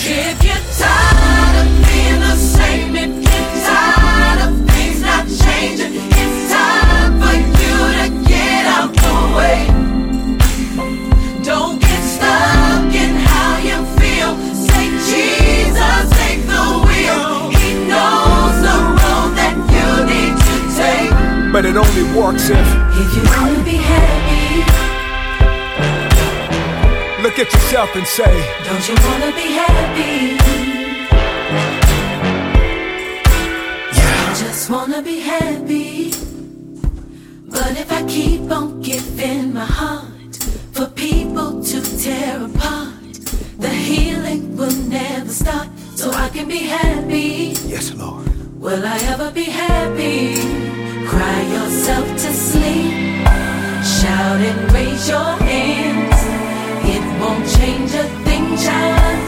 If you're tired of being the same, if you're tired of things not changing, it's time for you to get out the way. Don't get stuck in how you feel. Say, Jesus, take the wheel. He knows the road that you need to take. But it only works if you wanna be happy, look at yourself and say, don't you wanna be happy? I just wanna be happy. But if I keep on giving my heart for people to tear apart, the healing will never start. So I can be happy. yes, Lord. Will I ever be happy? Cry yourself to sleep, shout and raise your hands. It won't change a thing, child.